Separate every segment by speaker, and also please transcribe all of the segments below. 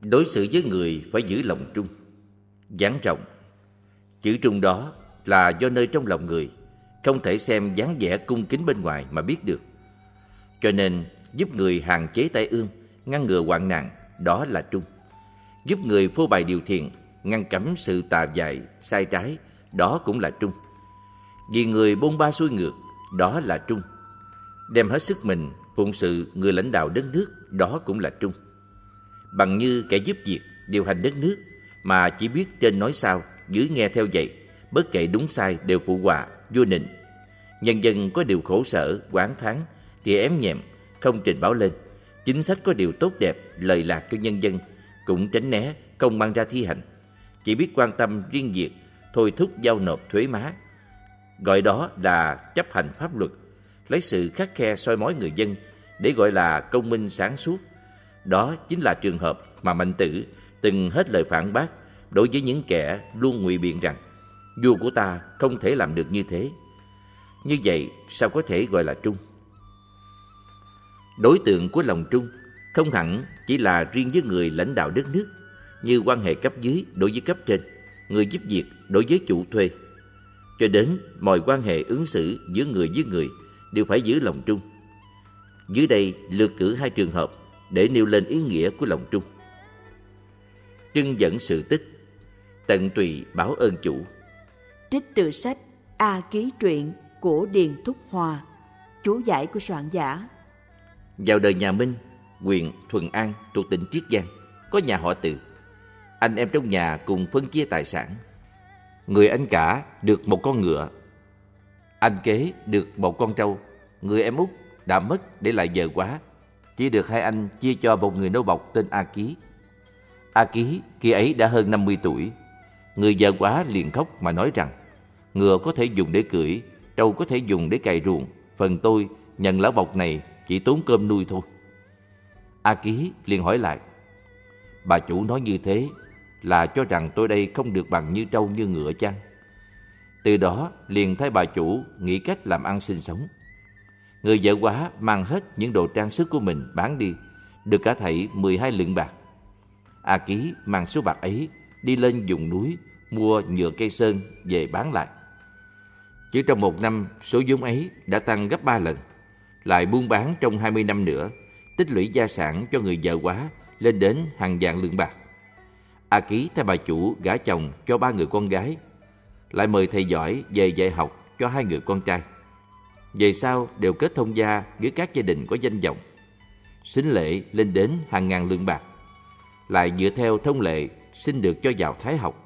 Speaker 1: Đối xử với người phải giữ lòng trung. Dáng trọng. Chữ trung đó là do nơi trong lòng người, không thể xem dáng vẻ cung kính bên ngoài mà biết được. Cho nên giúp người hạn chế tai ương, ngăn ngừa hoạn nạn, đó là trung. Giúp người phô bày điều thiện, ngăn cấm sự tà dại, sai trái, đó cũng là trung. Vì người bôn ba xuôi ngược, đó là trung. Đem hết sức mình phụng sự người lãnh đạo đất nước, đó cũng là trung. Bằng như kẻ giúp việc điều hành đất nước mà chỉ biết trên nói sao, dưới nghe theo vậy, bất kể đúng sai đều phụ họa, vua nịnh. Nhân dân có điều khổ sở, oán thán thì ém nhẹm, không trình báo lên. Chính sách có điều tốt đẹp, lời lạc cho nhân dân cũng tránh né, không mang ra thi hành. Chỉ biết quan tâm riêng việc, thôi thúc giao nộp thuế má. Gọi đó là chấp hành pháp luật, lấy sự khắt khe soi mói người dân để gọi là công minh sáng suốt. Đó chính là trường hợp mà Mạnh Tử từng hết lời phản bác đối với những kẻ luôn ngụy biện rằng vua của ta không thể làm được như thế. Như vậy sao có thể gọi là trung? Đối tượng của lòng trung không hẳn chỉ là riêng với người lãnh đạo đất nước, như quan hệ cấp dưới đối với cấp trên, người giúp việc đối với chủ thuê, cho đến mọi quan hệ ứng xử giữa người với người đều phải giữ lòng trung. Dưới đây lược cử 2 trường hợp để nêu lên ý nghĩa của lòng trung. Trưng dẫn sự tích, tận tụy báo ơn chủ.
Speaker 2: Trích từ sách A Ký Truyện của Điền Thúc Hòa, chú giải của soạn giả.
Speaker 1: Vào đời nhà Minh, huyện Thuận An thuộc tỉnh Chiết Giang, có nhà họ Từ. Anh em trong nhà cùng phân chia tài sản. Người anh cả được một con ngựa, anh kế được một con trâu, người em út đã mất để lại vợ quá, chỉ được 2 anh chia cho một người nô bộc tên A Ký. A Ký khi ấy đã hơn 50 tuổi. Người vợ quá liền khóc mà nói rằng ngựa có thể dùng để cưỡi, trâu có thể dùng để cày ruộng, phần tôi nhận lão bộc này chỉ tốn cơm nuôi thôi. A Ký liền hỏi lại: bà chủ nói như thế là cho rằng tôi đây không được bằng như trâu như ngựa chăng? Từ đó liền thay bà chủ nghĩ cách làm ăn sinh sống. Người vợ quá mang hết những đồ trang sức của mình bán đi, được cả thảy 12 lượng bạc. A Ký mang số bạc ấy đi lên vùng núi mua nhựa cây sơn về bán lại. Chỉ trong 1 năm, số vốn ấy đã tăng gấp 3 lần. Lại buôn bán trong 20 năm nữa, tích lũy gia sản cho người vợ quá lên đến hàng vạn lượng bạc. A Ký thay bà chủ gả chồng cho 3 người con gái, lại mời thầy giỏi về dạy học cho 2 người con trai. Về sau đều kết thông gia với các gia đình có danh vọng. Sính lễ lên đến hàng ngàn lượng bạc. Lại dựa theo thông lệ xin được cho vào thái học.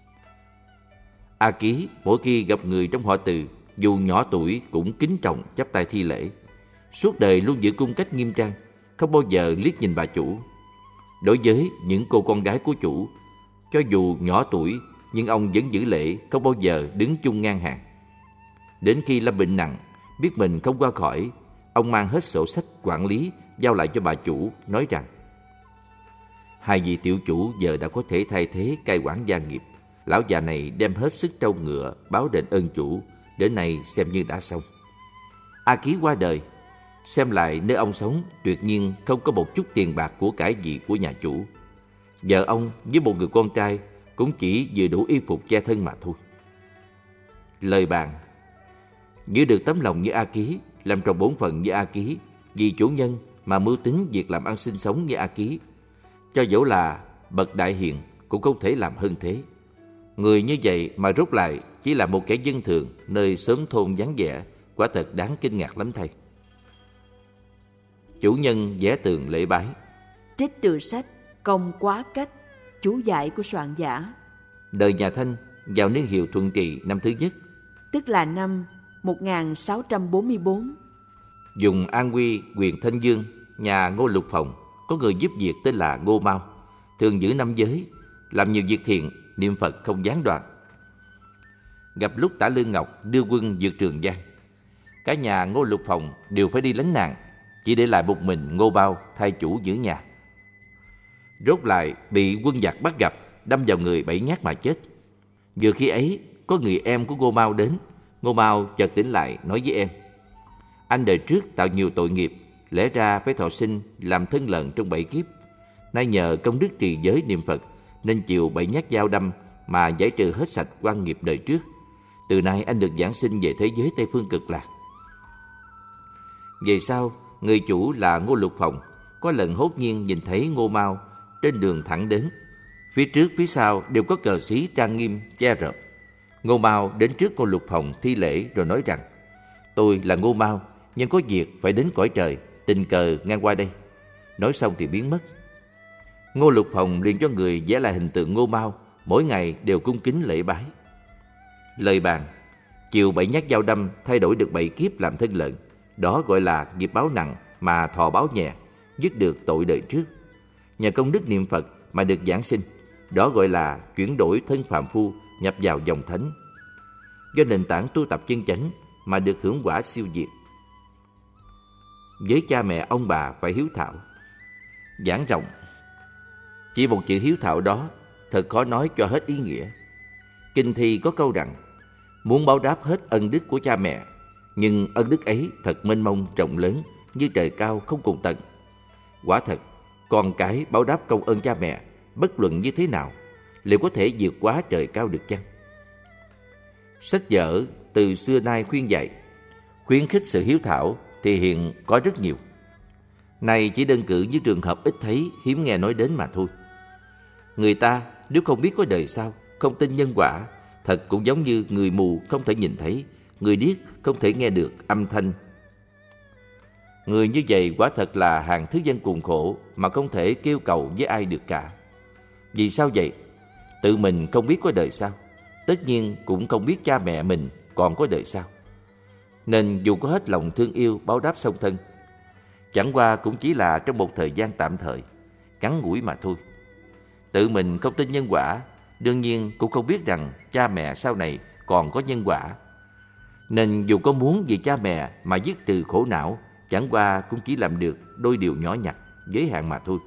Speaker 1: A Ký mỗi khi gặp người trong họ Từ, dù nhỏ tuổi cũng kính trọng chắp tay thi lễ. Suốt đời luôn giữ cung cách nghiêm trang, không bao giờ liếc nhìn bà chủ. Đối với những cô con gái của chủ, cho dù nhỏ tuổi nhưng ông vẫn giữ lễ, không bao giờ đứng chung ngang hàng. Đến khi lâm bệnh nặng, biết mình không qua khỏi, ông mang hết sổ sách quản lý giao lại cho bà chủ, nói rằng: 2 vị tiểu chủ giờ đã có thể thay thế cai quản gia nghiệp. Lão già này đem hết sức trâu ngựa báo đền ơn chủ, đến nay xem như đã xong. A Ký qua đời, xem lại nơi ông sống tuyệt nhiên không có một chút tiền bạc của cải gì của nhà chủ. Vợ ông với một người con trai cũng chỉ vừa đủ y phục che thân mà thôi. Lời bàn: giữ được tấm lòng như A Ký, làm tròn bổn phận như A Ký, vì chủ nhân mà mưu tính việc làm ăn sinh sống như A Ký, cho dẫu là bậc đại hiền cũng không thể làm hơn thế. Người như vậy mà rốt lại chỉ là một kẻ dân thường nơi xóm thôn vắng vẻ, quả thật đáng kinh ngạc lắm thầy. Chủ nhân vẽ tường lễ bái.
Speaker 2: Trích từ sách Công Quá Cách, chú giải của soạn giả.
Speaker 1: Đời nhà Thanh vào niên hiệu Thuận Trị năm thứ nhất,
Speaker 2: tức là năm 1644.
Speaker 1: Vùng An Quy, huyện Thanh Dương, nhà Ngô Lục Phòng có người giúp việc tên là Ngô Mao, thường giữ năm giới, làm nhiều việc thiện, niệm Phật không gián đoạn. Gặp lúc Tả Lương Ngọc đưa quân vượt Trường Giang, cả nhà Ngô Lục Phòng đều phải đi lánh nạn, chỉ để lại một mình Ngô Bao thay chủ giữ nhà. Rốt lại bị quân giặc bắt gặp, đâm vào người 7 nhát mà chết. Vừa khi ấy có người em của Ngô Mao đến. Ngô Mao chợt tỉnh lại nói với em: anh đời trước tạo nhiều tội nghiệp, lẽ ra phải thọ sinh làm thân lợn trong 7 kiếp. nay nhờ công đức trì giới niệm Phật nên chịu 7 nhát dao đâm mà giải trừ hết sạch oan nghiệp đời trước. Từ nay anh được giảng sinh về thế giới Tây Phương Cực Lạc. Về sau, người chủ là Ngô Lục Phòng có lần hốt nhiên nhìn thấy Ngô Mao trên đường thẳng đến. Phía trước phía sau đều có cờ xí trang nghiêm che rợp. Ngô Mao đến trước Ngô Lục Phòng thi lễ rồi nói rằng: "Tôi là Ngô Mao, nhưng có việc phải đến cõi trời, tình cờ ngang qua đây." Nói xong thì biến mất. Ngô Lục Phòng liền cho người vẽ lại hình tượng Ngô Mao, mỗi ngày đều cung kính lễ bái. Lời bàn: chịu 7 nhát dao đâm thay đổi được 7 kiếp làm thân lợn, đó gọi là nghiệp báo nặng mà thọ báo nhẹ, dứt được tội đời trước. Nhờ công đức niệm Phật mà được giảng sinh, đó gọi là chuyển đổi thân phàm phu nhập vào dòng thánh. Do nền tảng tu tập chân chánh mà được hưởng quả siêu diệt. Với cha mẹ ông bà phải hiếu thảo. Giảng rộng. Chỉ một chữ hiếu thảo đó thật khó nói cho hết ý nghĩa. Kinh thi có câu rằng: muốn báo đáp hết ân đức của cha mẹ, nhưng ân đức ấy thật mênh mông rộng lớn như trời cao không cùng tận. Quả thật, con cái báo đáp công ơn cha mẹ bất luận như thế nào, liệu có thể vượt quá trời cao được chăng? Sách vở từ xưa nay khuyên dạy, khuyến khích sự hiếu thảo thì hiện có rất nhiều. Này chỉ đơn cử như trường hợp ít thấy, hiếm nghe nói đến mà thôi. Người ta nếu không biết có đời sau, không tin nhân quả, thật cũng giống như người mù không thể nhìn thấy, người điếc không thể nghe được âm thanh. Người như vậy quả thật là hàng thứ dân cùng khổ mà không thể kêu cầu với ai được cả. Vì sao vậy? Tự mình không biết có đời sau, tất nhiên cũng không biết cha mẹ mình còn có đời sau. Nên dù có hết lòng thương yêu báo đáp song thân, chẳng qua cũng chỉ là trong một thời gian tạm thời, ngắn ngủi mà thôi. Tự mình không tin nhân quả, đương nhiên cũng không biết rằng cha mẹ sau này còn có nhân quả. Nên dù có muốn vì cha mẹ mà dứt trừ khổ não, chẳng qua cũng chỉ làm được đôi điều nhỏ nhặt, giới hạn mà thôi.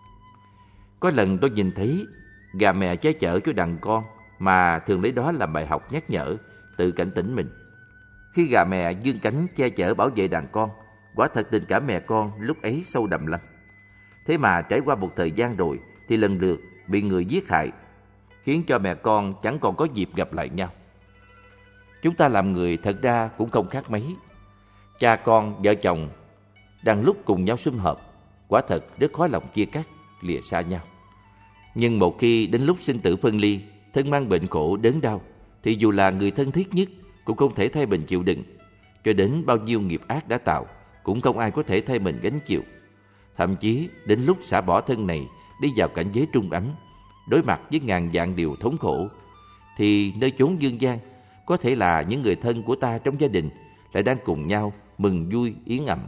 Speaker 1: Có lần tôi nhìn thấy gà mẹ che chở cho đàn con mà thường lấy đó làm bài học nhắc nhở, tự cảnh tỉnh mình. Khi gà mẹ vươn cánh che chở bảo vệ đàn con, quả thật tình cảm mẹ con lúc ấy sâu đậm lắm. Thế mà trải qua một thời gian rồi thì lần lượt bị người giết hại, khiến cho mẹ con chẳng còn có dịp gặp lại nhau. Chúng ta làm người thật ra cũng không khác mấy. Cha con, vợ chồng đang lúc cùng nhau sum họp, quả thật rất khó lòng chia cắt, lìa xa nhau. Nhưng một khi đến lúc sinh tử phân ly, thân mang bệnh khổ đớn đau, thì dù là người thân thiết nhất cũng không thể thay mình chịu đựng. Cho đến bao nhiêu nghiệp ác đã tạo, cũng không ai có thể thay mình gánh chịu. Thậm chí đến lúc xả bỏ thân này, đi vào cảnh giới trung ấm, đối mặt với ngàn vạn điều thống khổ, thì nơi chốn dương gian, có thể là những người thân của ta trong gia đình lại đang cùng nhau mừng vui yến ẩm.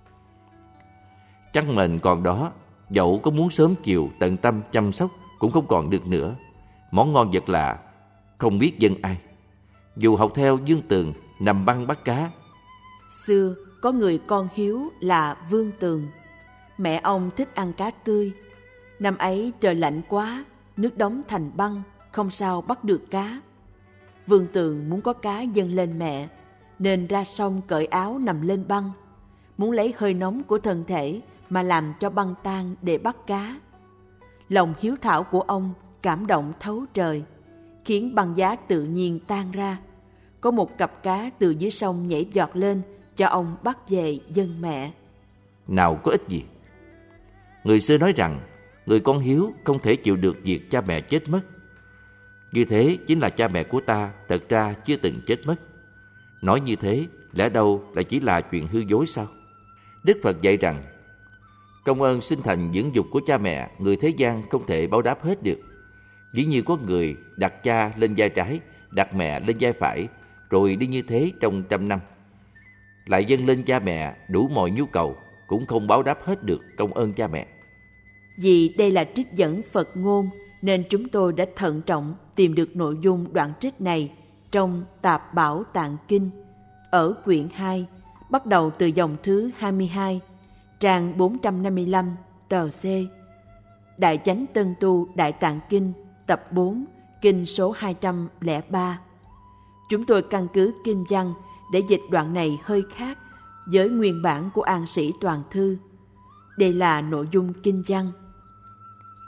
Speaker 1: Trăng mệnh còn đó, dẫu có muốn sớm chiều tận tâm chăm sóc cũng không còn được nữa. Món ngon vật lạ không biết dâng ai. Dù học theo Dương Tường nằm băng bắt cá.
Speaker 2: Xưa có người con hiếu là Vương Tường. Mẹ ông thích ăn cá tươi. Năm ấy trời lạnh quá, nước đóng thành băng, không sao bắt được cá. Vương Tường muốn có cá dâng lên mẹ, nên ra sông cởi áo nằm lên băng, muốn lấy hơi nóng của thân thể mà làm cho băng tan để bắt cá. Lòng hiếu thảo của ông cảm động thấu trời, khiến băng giá tự nhiên tan ra. Có một cặp cá từ dưới sông nhảy giọt lên cho ông bắt về dâng mẹ.
Speaker 1: Nào có ích gì. Người xưa nói rằng người con hiếu không thể chịu được việc cha mẹ chết mất. Như thế chính là cha mẹ của ta thật ra chưa từng chết mất. Nói như thế lẽ đâu lại chỉ là chuyện hư dối sao? Đức Phật dạy rằng công ơn sinh thành dưỡng dục của cha mẹ người thế gian không thể báo đáp hết được. Ví như có người đặt cha lên vai trái, đặt mẹ lên vai phải, rồi đi như thế trong 100 năm, lại dâng lên cha mẹ đủ mọi nhu cầu, cũng không báo đáp hết được công ơn cha mẹ.
Speaker 2: Vì đây là trích dẫn Phật ngôn, nên chúng tôi đã thận trọng tìm được nội dung đoạn trích này trong Tạp Bảo Tạng Kinh, ở quyển 2, bắt đầu từ dòng thứ 22, trang 455, tờ C. Đại Chánh Tân Tu Đại Tạng Kinh, tập 4, kinh số 203. Chúng tôi căn cứ kinh văn để dịch đoạn này hơi khác với nguyên bản của An Sĩ Toàn Thư. Đây là nội dung kinh văn.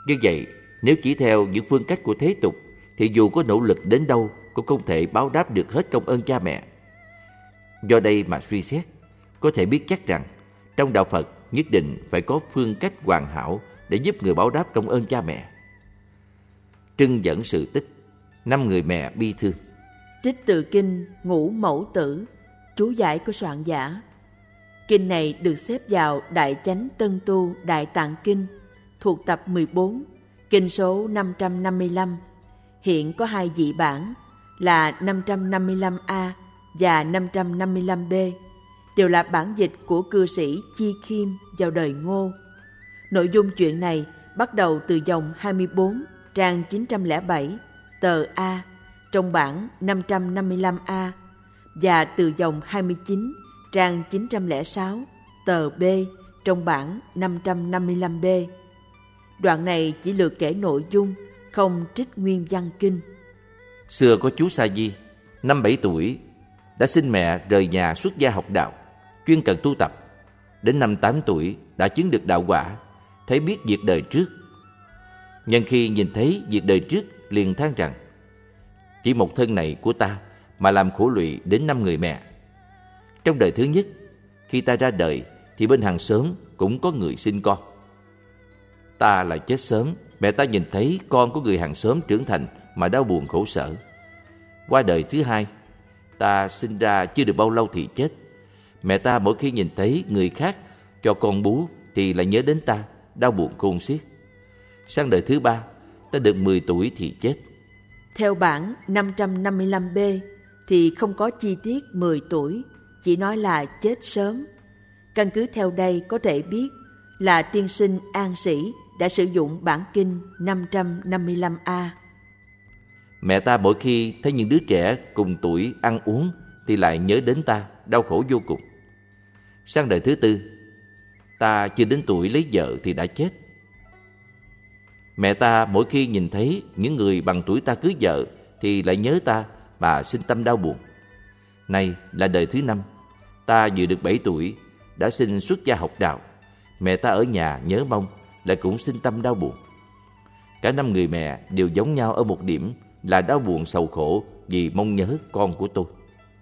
Speaker 1: Như vậy, nếu chỉ theo những phương cách của thế tục thì dù có nỗ lực đến đâu cũng không thể báo đáp được hết công ơn cha mẹ. Do đây mà suy xét, có thể biết chắc rằng trong đạo Phật nhất định phải có phương cách hoàn hảo để giúp người báo đáp công ơn cha mẹ. Trưng dẫn sự tích 5 người mẹ bi thương.
Speaker 2: Trích từ kinh Ngũ Mẫu Tử, chú giải của soạn giả. Kinh này được xếp vào Đại Chánh Tân Tu Đại Tạng Kinh, thuộc tập 14, kinh số 555. Hiện có 2 dị bản là 555A và 555B, đều là bản dịch của cư sĩ Chi Khiêm vào đời Ngô. Nội dung chuyện này bắt đầu từ dòng 24, trang 907, tờ A, trong bản 555A, và từ dòng 29, trang 906, tờ B, trong bản 555B. Đoạn này chỉ lược kể nội dung, không trích nguyên văn kinh.
Speaker 1: Xưa có chú Sa Di, năm 7 tuổi, đã xin mẹ rời nhà xuất gia học đạo, chuyên cần tu tập. Đến năm 8 tuổi đã chứng được đạo quả, thấy biết việc đời trước. Nhân khi nhìn thấy việc đời trước liền than rằng: chỉ một thân này của ta mà làm khổ lụy đến 5 người mẹ. Trong đời thứ nhất, khi ta ra đời thì bên hàng xóm cũng có người sinh con. Ta là chết sớm, mẹ ta nhìn thấy con của người hàng xóm trưởng thành mà đau buồn khổ sở. Qua đời thứ hai, ta sinh ra chưa được bao lâu thì chết. Mẹ ta mỗi khi nhìn thấy người khác cho con bú thì lại nhớ đến ta, đau buồn khôn xiết. Sang đời thứ ba, ta được 10 tuổi thì chết.
Speaker 2: Theo bản 555B thì không có chi tiết 10 tuổi, chỉ nói là chết sớm. Căn cứ theo đây có thể biết là tiên sinh An Sĩ đã sử dụng bản kinh 555A.
Speaker 1: Mẹ ta mỗi khi thấy những đứa trẻ cùng tuổi ăn uống thì lại nhớ đến ta, đau khổ vô cùng. Sang đời thứ tư, ta chưa đến tuổi lấy vợ thì đã chết. Mẹ ta mỗi khi nhìn thấy những người bằng tuổi ta cưới vợ thì lại nhớ ta mà sinh tâm đau buồn. Nay là đời thứ năm, ta vừa được 7 tuổi, đã xin xuất gia học đạo. Mẹ ta ở nhà nhớ mong, lại cũng sinh tâm đau buồn. Cả 5 người mẹ đều giống nhau ở một điểm là đau buồn sầu khổ vì mong nhớ con của tôi.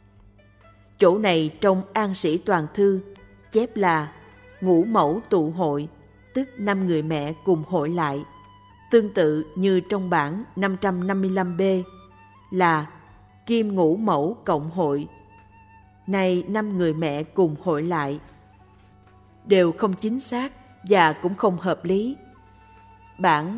Speaker 2: Chỗ này trong An Sĩ Toàn Thư chép là ngũ mẫu tụ hội, tức 5 người mẹ cùng hội lại. Tương tự như trong bản 555B là kim ngũ mẫu cộng hội. Này 5 người mẹ cùng hội lại, đều không chính xác và cũng không hợp lý. Bản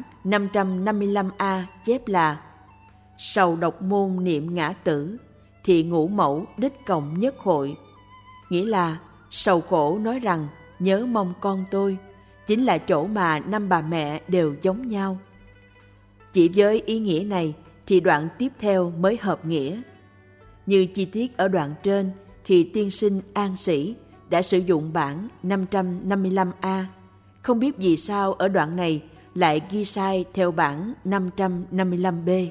Speaker 2: 555A chép là sầu độc môn niệm ngã tử, thì ngũ mẫu đích cộng nhất hội. Nghĩa là sầu khổ nói rằng nhớ mong con tôi, chính là chỗ mà 5 bà mẹ đều giống nhau. Chỉ với ý nghĩa này thì đoạn tiếp theo mới hợp nghĩa. Như chi tiết ở đoạn trên thì tiên sinh An Sĩ đã sử dụng bản 555A. Không biết vì sao ở đoạn này lại ghi sai theo bản 555B.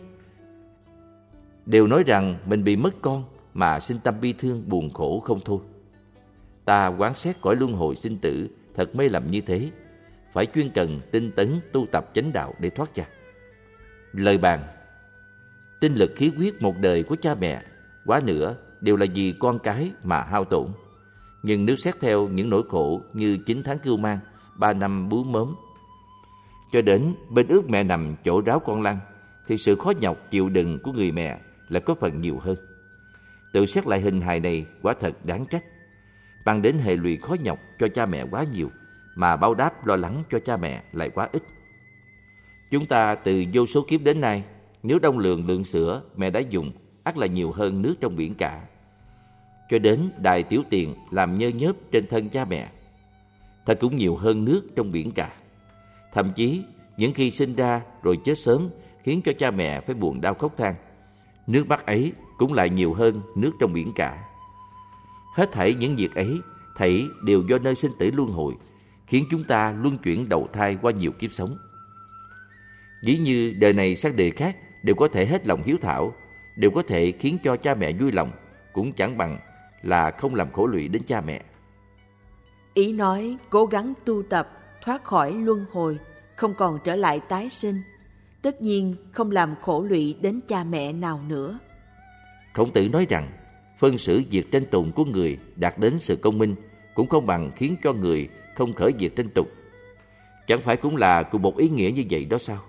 Speaker 1: Đều nói rằng mình bị mất con mà sinh tâm bi thương buồn khổ không thôi. Ta quán xét cõi luân hồi sinh tử thật mê lầm như thế, phải chuyên cần tinh tấn tu tập chánh đạo để thoát ra. Lời bàn: tinh lực khí huyết một đời của cha mẹ quá nữa đều là vì con cái mà hao tổn. Nhưng nếu xét theo những nỗi khổ như 9 tháng cưu mang, 3 năm bú mớm, cho đến bên ướt mẹ nằm chỗ ráo con lăn, thì sự khó nhọc chịu đựng của người mẹ là có phần nhiều hơn. Tự xét lại hình hài này quả thật đáng trách, mang đến hệ lụy khó nhọc cho cha mẹ quá nhiều, mà báo đáp lo lắng cho cha mẹ lại quá ít. Chúng ta từ vô số kiếp đến nay, nếu đong lượng sữa mẹ đã dùng ắt là nhiều hơn nước trong biển cả, cho đến đài tiểu tiền làm nhơ nhớp trên thân cha mẹ, thật cũng nhiều hơn nước trong biển cả. Thậm chí những khi sinh ra rồi chết sớm khiến cho cha mẹ phải buồn đau khóc than, nước mắt ấy cũng lại nhiều hơn nước trong biển cả. Hết thảy những việc ấy thảy đều do nơi sinh tử luân hồi, khiến chúng ta luân chuyển đầu thai qua nhiều kiếp sống. Ví như đời này sang đời khác đều có thể hết lòng hiếu thảo, đều có thể khiến cho cha mẹ vui lòng, cũng chẳng bằng là không làm khổ lụy đến cha mẹ.
Speaker 2: Ý nói cố gắng tu tập thoát khỏi luân hồi, không còn trở lại tái sinh, tất nhiên không làm khổ lụy đến cha mẹ nào nữa.
Speaker 1: Khổng Tử nói rằng phân xử việc tranh tụng của người đạt đến sự công minh cũng không bằng khiến cho người không khởi việc tranh tụng. Chẳng phải cũng là cùng một ý nghĩa như vậy đó sao?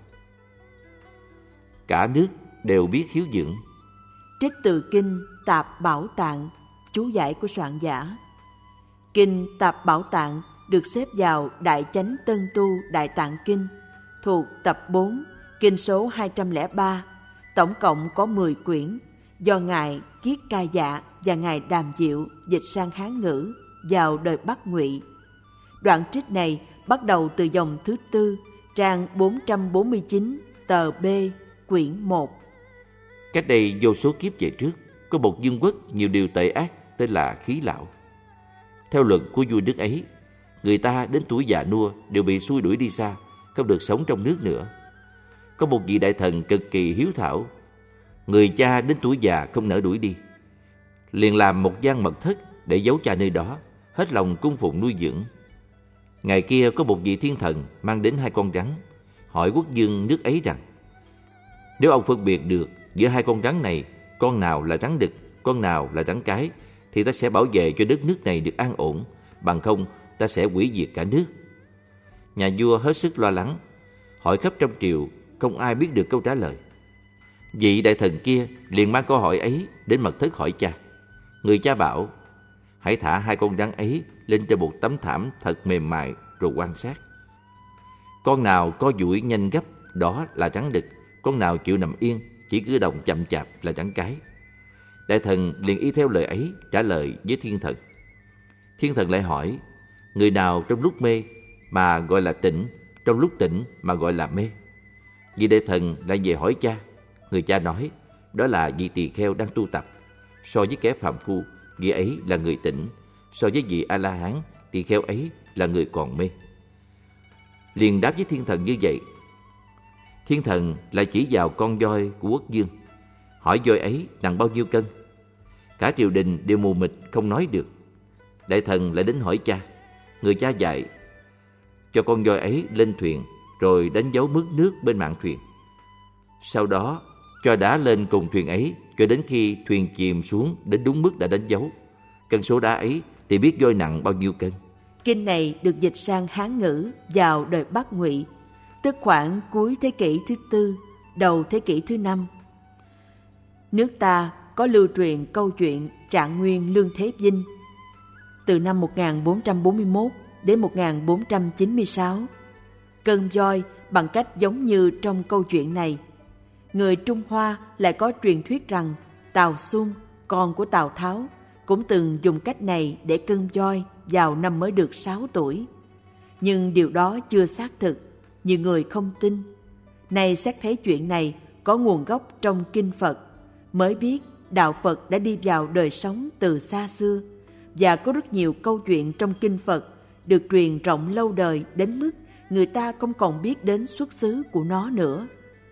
Speaker 1: Cả nước đều biết hiếu dưỡng.
Speaker 2: Trích từ Kinh Tạp Bảo Tạng, chú giải của soạn giả. Kinh Tạp Bảo Tạng được xếp vào Đại Chánh Tân Tu Đại Tạng Kinh, thuộc tập 4, kinh số 203, tổng cộng có 10 quyển, do Ngài Kiết Ca Dạ và Ngài Đàm Diệu dịch sang Hán ngữ vào đời Bắc Ngụy. Đoạn trích này bắt đầu từ dòng thứ 4, trang 449, tờ B, quyển 1.
Speaker 1: Cách đây vô số kiếp về trước, có một vương quốc nhiều điều tệ ác tên là Khí Lão. Theo luận của vua nước ấy, người ta đến tuổi già nua đều bị xui đuổi đi xa, không được sống trong nước nữa. Có một vị đại thần cực kỳ hiếu thảo, người cha đến tuổi già không nỡ đuổi đi, liền làm một gian mật thất để giấu cha nơi đó, hết lòng cung phụng nuôi dưỡng. Ngày kia có một vị thiên thần mang đến 2 con rắn, hỏi quốc vương nước ấy rằng: nếu ông phân biệt được giữa 2 con rắn này, con nào là rắn đực, con nào là rắn cái, thì ta sẽ bảo vệ cho đất nước này được an ổn, bằng không ta sẽ hủy diệt cả nước. Nhà vua hết sức lo lắng, hỏi khắp trong triều, không ai biết được câu trả lời. Vị đại thần kia liền mang câu hỏi ấy đến mật thất hỏi cha. Người cha bảo: hãy thả 2 con rắn ấy lên trên một tấm thảm thật mềm mại rồi quan sát. Con nào co duỗi nhanh gấp, đó là rắn đực. Con nào chịu nằm yên, chỉ cử động chậm chạp là rắn cái. Đại thần liền y theo lời ấy trả lời với thiên thần. Thiên thần lại hỏi: người nào trong lúc mê mà gọi là tỉnh, trong lúc tỉnh mà gọi là mê? Vị đại thần lại về hỏi cha. Người cha nói: đó là vị tỳ kheo đang tu tập. So với kẻ phàm phu, vị ấy là người tỉnh. So với vị A-la-hán, tỳ kheo ấy là người còn mê. Liền đáp với thiên thần như vậy. Thiên thần lại chỉ vào con voi của quốc vương, hỏi voi ấy nặng bao nhiêu cân. Cả triều đình đều mù mịt không nói được. Đại thần lại đến hỏi cha. Người cha dạy cho con voi ấy lên thuyền, rồi đánh dấu mức nước bên mạn thuyền. Sau đó cho đá lên cùng thuyền ấy, cho đến khi thuyền chìm xuống đến đúng mức đã đánh dấu. Cân số đá ấy thì biết voi nặng bao nhiêu cân.
Speaker 2: Kinh này được dịch sang Hán ngữ vào đời Bắc Ngụy, tức khoảng cuối thế kỷ thứ 4, đầu thế kỷ thứ 5. Nước ta có lưu truyền câu chuyện Trạng Nguyên Lương Thế Vinh từ năm 1441 đến 1496. Cân voi bằng cách giống như trong câu chuyện này. Người Trung Hoa lại có truyền thuyết rằng Tào Xung, con của Tào Tháo, cũng từng dùng cách này để cân voi vào năm mới được 6 tuổi. Nhưng điều đó chưa xác thực, nhiều người không tin. Nay xét thấy chuyện này có nguồn gốc trong Kinh Phật, mới biết Đạo Phật đã đi vào đời sống từ xa xưa, và có rất nhiều câu chuyện trong Kinh Phật được truyền rộng lâu đời đến mức người ta không còn biết đến xuất xứ của nó nữa.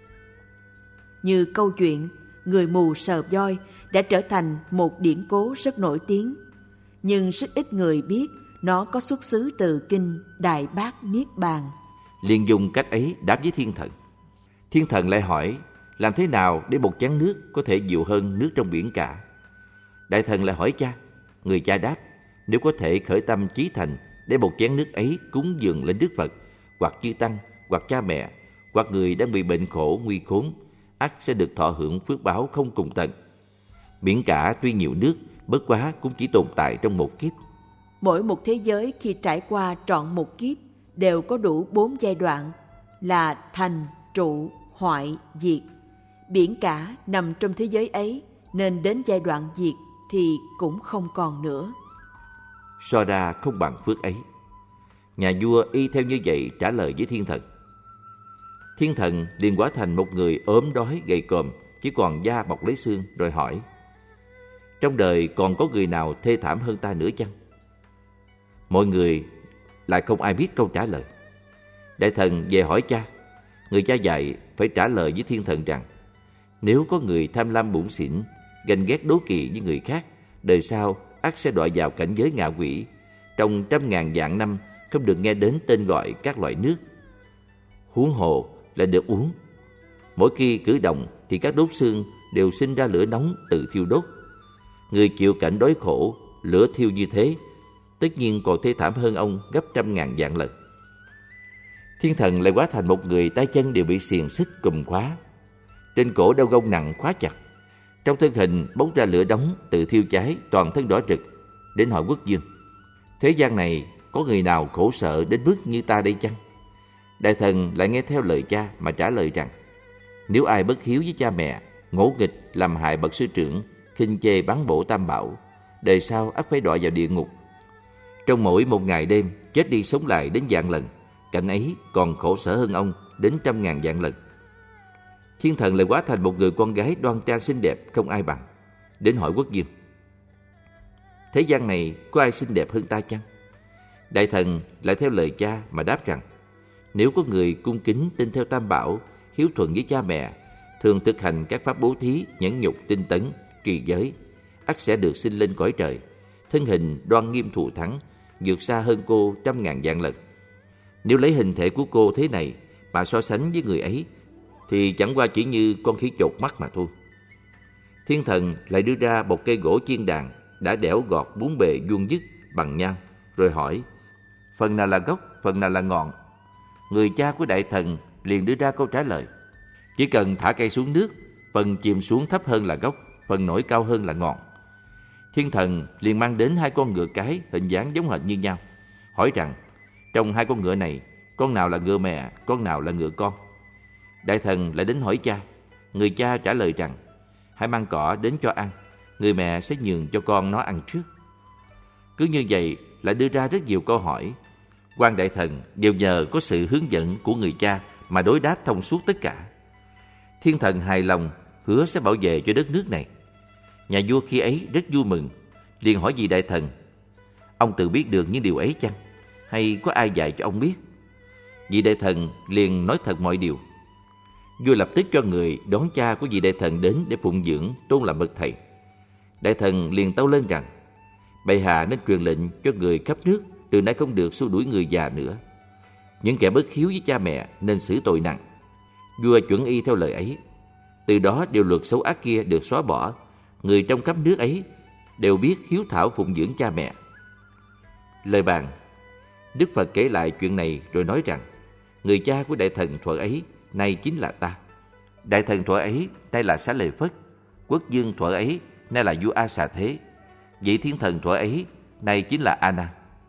Speaker 2: Như câu chuyện người mù sờ voi đã trở thành một điển cố rất nổi tiếng, nhưng rất ít người biết nó có xuất xứ từ Kinh Đại Bát Niết Bàn.
Speaker 1: Liền dùng cách ấy đáp với thiên thần. Thiên thần lại hỏi: làm thế nào để một chén nước có thể dịu hơn nước trong biển cả? Đại thần lại hỏi cha. Người cha đáp: nếu có thể khởi tâm chí thành để một chén nước ấy cúng dường lên Đức Phật, hoặc chư tăng, hoặc cha mẹ, hoặc người đang bị bệnh khổ nguy khốn, ắt sẽ được thọ hưởng phước báo không cùng tận. Biển cả tuy nhiều nước, bất quá cũng chỉ tồn tại trong một kiếp.
Speaker 2: Mỗi một thế giới khi trải qua trọn một kiếp đều có đủ 4 giai đoạn là thành, trụ, hoại, diệt. Biển cả nằm trong thế giới ấy, nên đến giai đoạn diệt thì cũng không còn nữa.
Speaker 1: So ra không bằng phước ấy. Nhà vua y theo như vậy trả lời với thiên thần. Thiên thần liền hóa thành một người ốm đói gầy còm, chỉ còn da bọc lấy xương, rồi hỏi: trong đời còn có người nào thê thảm hơn ta nữa chăng? Mọi người lại không ai biết câu trả lời. Đại thần về hỏi cha. Người cha dạy phải trả lời với thiên thần rằng: nếu có người tham lam bủn xỉn, ganh ghét đố kỵ với người khác, đời sau ắt sẽ đọa vào cảnh giới ngạ quỷ, trong 100.000 vạn năm không được nghe đến tên gọi các loại nước. huống hồ là được uống. Mỗi khi cử động thì các đốt xương đều sinh ra lửa nóng tự thiêu đốt. Người chịu cảnh đói khổ, lửa thiêu như thế, tất nhiên còn thê thảm hơn ông gấp 100.000 vạn lần. Thiên thần lại hóa thành một người tay chân đều bị xiềng xích cùm khóa, trên cổ đeo gông nặng khóa chặt, trong thân hình bốc ra lửa nóng tự thiêu cháy, toàn thân đỏ rực, đến hỏi Quốc vương: thế gian này có người nào khổ sở đến mức như ta đây chăng? Đại thần lại nghe theo lời cha mà trả lời rằng: nếu ai bất hiếu với cha mẹ, ngỗ nghịch làm hại bậc sư trưởng, khinh chê báng bổ tam bảo, đời sau ắt phải đọa vào địa ngục. Trong mỗi một ngày đêm chết đi sống lại đến vạn lần, cảnh ấy còn khổ sở hơn ông đến 100.000 vạn lần. Thiên thần lại hóa thành một người con gái đoan trang xinh đẹp không ai bằng, đến hỏi Quốc vương: thế gian này có ai xinh đẹp hơn ta chăng? Đại thần lại theo lời cha mà đáp rằng: nếu có người cung kính tin theo tam bảo, hiếu thuận với cha mẹ, thường thực hành các pháp bố thí, nhẫn nhục, tinh tấn, trì giới, ắt sẽ được sinh lên cõi trời, thân hình đoan nghiêm thù thắng, vượt xa hơn cô 100.000 vạn lần. Nếu lấy hình thể của cô thế này mà so sánh với người ấy, thì chẳng qua chỉ như con khỉ chột mắt mà thôi. Thiên thần lại đưa ra một cây gỗ chiên đàn đã đẽo gọt 4 bề vuông vức bằng nhau, rồi hỏi: phần nào là gốc, phần nào là ngọn? Người cha của đại thần liền đưa ra câu trả lời: chỉ cần thả cây xuống nước, phần chìm xuống thấp hơn là gốc, phần nổi cao hơn là ngọn. Thiên thần liền mang đến 2 con ngựa cái hình dáng giống hệt như nhau, hỏi rằng: trong 2 con ngựa này, con nào là ngựa mẹ, con nào là ngựa con? Đại thần lại đến hỏi cha. Người cha trả lời rằng: hãy mang cỏ đến cho ăn, người mẹ sẽ nhường cho con nó ăn trước. Cứ như vậy lại đưa ra rất nhiều câu hỏi. Quan đại thần đều nhờ có sự hướng dẫn của người cha mà đối đáp thông suốt tất cả. Thiên thần hài lòng, hứa sẽ bảo vệ cho đất nước này. Nhà vua khi ấy rất vui mừng, liền hỏi vị đại thần: ông tự biết được những điều ấy chăng, hay có ai dạy cho ông biết? Vị đại thần liền nói thật mọi điều. Vua lập tức cho người đón cha của vị đại thần đến để phụng dưỡng, tôn làm bậc thầy. Đại thần liền tâu lên rằng: bệ hạ nên truyền lệnh cho người khắp nước từ nay không được xua đuổi người già nữa. Những kẻ bất hiếu với cha mẹ nên xử tội nặng. Vua chuẩn y theo lời ấy. Từ đó điều luật xấu ác kia được xóa bỏ, người trong khắp nước ấy đều biết hiếu thảo phụng dưỡng cha mẹ. Lời bàn, Đức Phật kể lại chuyện này rồi nói rằng: người cha của đại thần thuở ấy nay chính là ta. Đại thần thuở ấy nay là Xá Lợi Phất. Quốc vương thuở ấy nay là vua A Xà Thế. Vị thiên thần thuở ấy nay chính là A Nan.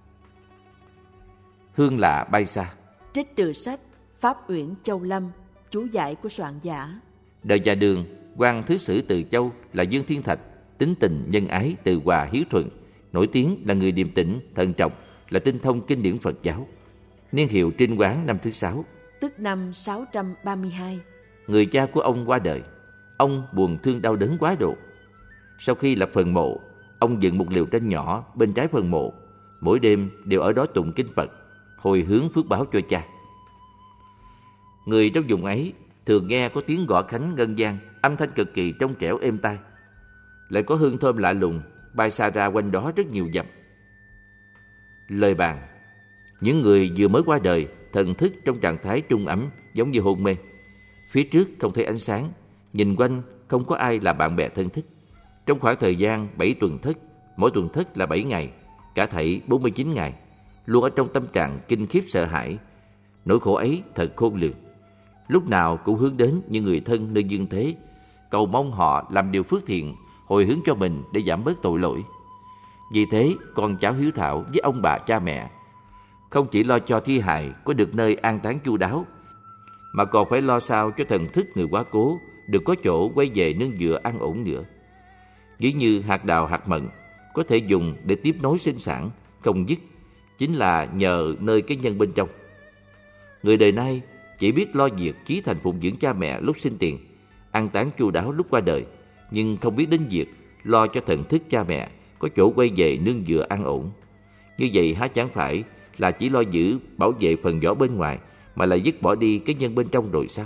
Speaker 1: Hương lạ bay xa.
Speaker 2: Trích từ sách Pháp Uyển Châu Lâm, chú giải của soạn giả.
Speaker 1: Đời nhà Đường, quan thứ sử Từ Châu là Dương Thiên Thạch, tính tình nhân ái, từ hòa hiếu thuận, nổi tiếng là người điềm tĩnh, thận trọng, là tinh thông kinh điển Phật giáo. Niên hiệu Trinh Quán năm thứ 6,
Speaker 2: tức năm 632.
Speaker 1: Người cha của ông qua đời. Ông buồn thương đau đớn quá độ. Sau khi lập phần mộ, ông dựng một liều tranh nhỏ bên trái phần mộ, mỗi đêm đều ở đó tụng kinh Phật, hồi hướng phước báo cho cha. Người trong vùng ấy thường nghe có tiếng gõ khánh ngân vang, âm thanh cực kỳ trong trẻo êm tai, lại có hương thơm lạ lùng bay xa ra quanh đó rất nhiều dặm. Lời bàn, những người vừa mới qua đời thần thức trong trạng thái trung ấm, giống như hôn mê. Phía trước không thấy ánh sáng, nhìn quanh không có ai là bạn bè thân thích. Trong khoảng thời gian 7 tuần thất, mỗi tuần thất là 7 ngày, cả thảy 49 ngày, luôn ở trong tâm trạng kinh khiếp sợ hãi. Nỗi khổ ấy thật khôn lường. Lúc nào cũng hướng đến những người thân nơi dương thế, cầu mong họ làm điều phước thiện, hồi hướng cho mình để giảm bớt tội lỗi. Vì thế, con cháu hiếu thảo với ông bà cha mẹ không chỉ lo cho thi hài có được nơi an táng chu đáo, mà còn phải lo sao cho thần thức người quá cố được có chỗ quay về nương dựa an ổn nữa. Ví như hạt đào hạt mận có thể dùng để tiếp nối sinh sản không dứt, chính là nhờ nơi cái nhân bên trong. Người đời nay chỉ biết lo việc chí thành phụng dưỡng cha mẹ lúc sinh tiền, an táng chu đáo lúc qua đời, nhưng không biết đến việc lo cho thần thức cha mẹ có chỗ quay về nương dựa an ổn. Như vậy há chẳng phải là chỉ lo giữ bảo vệ phần vỏ bên ngoài, mà lại dứt bỏ đi cái nhân bên trong rồi sao?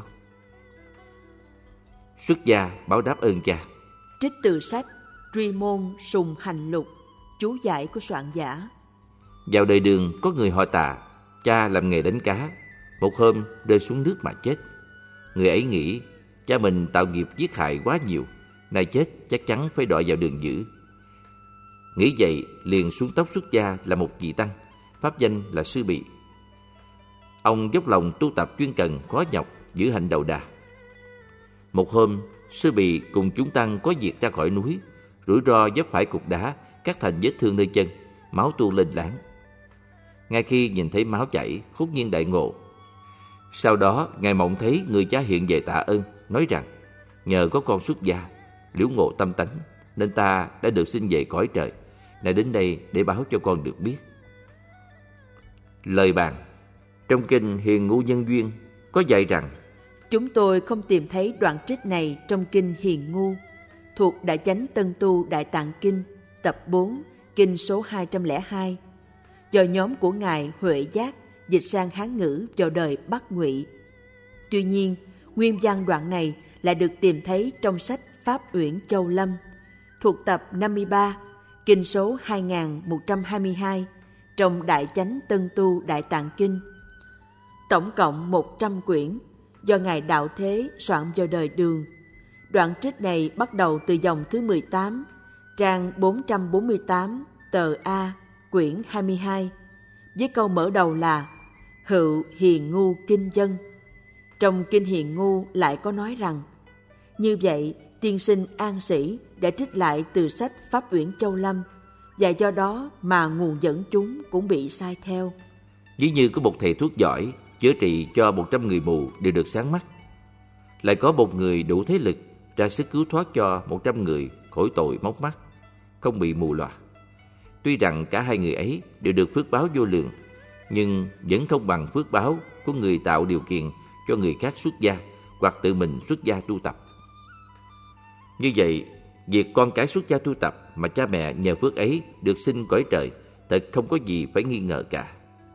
Speaker 1: Xuất gia báo đáp ơn cha.
Speaker 2: Trích từ sách Truy Môn Sùng Hành Lục, chú giải của soạn giả.
Speaker 1: Vào đời Đường có người họ Tà, cha làm nghề đánh cá. Một hôm rơi xuống nước mà chết. Người ấy nghĩ cha mình tạo nghiệp giết hại quá nhiều, nay chết chắc chắn phải đọa vào đường dữ. Nghĩ vậy liền xuống tóc xuất gia là một vị tăng, pháp danh là Sư Bị. Ông dốc lòng tu tập chuyên cần khó nhọc, giữ hạnh đầu đà. Một hôm, Sư Bị cùng chúng tăng có việc ra khỏi núi, rủi ro vấp phải cục đá cắt thành vết thương nơi chân, máu tuôn lên láng. Ngay khi nhìn thấy máu chảy, hốt nhiên đại ngộ. Sau đó ngài mộng thấy người cha hiện về tạ ơn, nói rằng nhờ có con xuất gia liễu ngộ tâm tánh nên ta đã được sinh về cõi trời, nay đến đây để báo cho con được biết. Lời bàn. Trong kinh Hiền Ngu Nhân Duyên có dạy rằng
Speaker 2: chúng tôi không tìm thấy đoạn trích này trong kinh Hiền Ngu, thuộc Đại Chánh Tân Tu Đại Tạng Kinh, tập 4, kinh số 202, do nhóm của Ngài Huệ Giác dịch sang Hán ngữ vào đời Bắc Ngụy. Tuy nhiên, nguyên văn đoạn này lại được tìm thấy trong sách Pháp Uyển Châu Lâm, thuộc tập 53, kinh số 2122, trong Đại Chánh Tân Tu Đại Tạng Kinh. Tổng cộng 100 quyển, do Ngài Đạo Thế soạn vào đời Đường. Đoạn trích này bắt đầu từ dòng thứ 18, trang 448, tờ A, quyển 22, với câu mở đầu là Hữu Hiền Ngu Kinh Dân. Trong kinh Hiền Ngu lại có nói rằng, như vậy tiên sinh An Sĩ đã trích lại từ sách Pháp Uyển Châu Lâm, và do đó mà nguồn dẫn chúng cũng bị sai theo.
Speaker 1: Ví như có một thầy thuốc giỏi chữa trị cho 100 người mù đều được sáng mắt, lại có một người đủ thế lực ra sức cứu thoát cho 100 người khỏi tội móc mắt, không bị mù lòa. Tuy rằng cả hai người ấy đều được phước báo vô lượng, nhưng vẫn không bằng phước báo của người tạo điều kiện cho người khác xuất gia hoặc tự mình xuất gia tu tập. Như vậy, việc con cái xuất gia tu tập mà cha mẹ nhờ phước ấy được sinh cõi trời, thật không có gì phải nghi ngờ cả.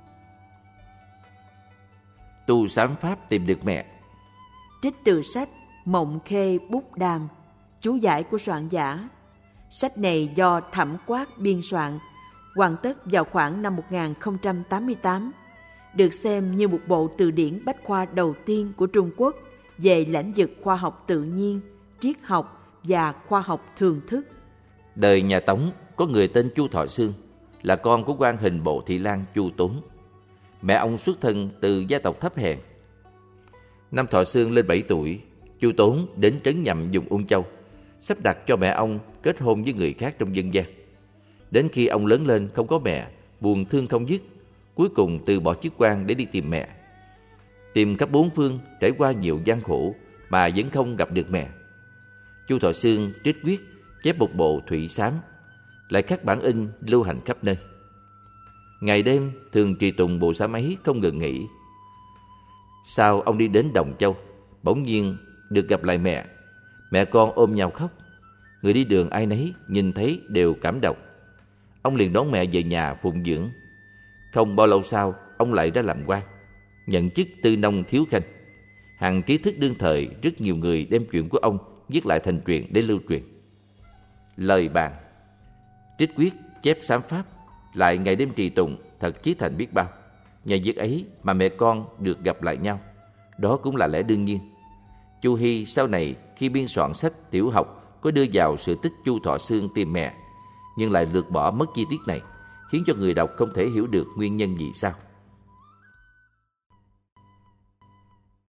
Speaker 1: Tu sám pháp tìm được mẹ.
Speaker 2: Trích từ sách Mộng Khê Bút Đàm, chú giải của soạn giả. Sách này do Thẩm Quát biên soạn, hoàn tất vào khoảng năm 1088, được xem như một bộ từ điển bách khoa đầu tiên của Trung Quốc về lĩnh vực khoa học tự nhiên, triết học và khoa học thường thức.
Speaker 1: Đời nhà Tống có người tên Chu Thọ Xương, là con của quan hình bộ thị lang Chu Tốn. Mẹ ông xuất thân từ gia tộc thấp hèn. Năm Thọ Xương lên 7 tuổi, Chu Tốn đến trấn Nhậm vùng Ung Châu, sắp đặt cho mẹ ông kết hôn với người khác trong dân gian. Đến khi ông lớn lên không có mẹ, buồn thương không dứt, cuối cùng từ bỏ chức quan để đi tìm mẹ. Tìm khắp bốn phương, trải qua nhiều gian khổ mà vẫn không gặp được mẹ. Chu Thọ Xương trích quyết chép một bộ Thủy Sám, lại khắc bản in lưu hành khắp nơi. Ngày đêm thường trì tụng bộ sám ấy không ngừng nghỉ. Sau ông đi đến Đồng Châu, bỗng nhiên được gặp lại mẹ. Mẹ con ôm nhau khóc. Người đi đường ai nấy nhìn thấy đều cảm động. Ông liền đón mẹ về nhà phụng dưỡng. Không bao lâu sau, ông lại ra làm quan, nhận chức tư nông thiếu khanh. Hàng trí thức đương thời rất nhiều người đem chuyện của ông viết lại thành truyện để lưu truyền. Lời bàn. Trích quyết chép sám pháp, lại ngày đêm trì tụng, thật chí thành biết bao. Nhờ việc ấy mà mẹ con được gặp lại nhau, đó cũng là lẽ đương nhiên. Chu Hy sau này khi biên soạn sách tiểu học có đưa vào sự tích Chu Thọ Xương tìm mẹ, nhưng lại lược bỏ mất chi tiết này, khiến cho người đọc không thể hiểu được nguyên nhân vì sao.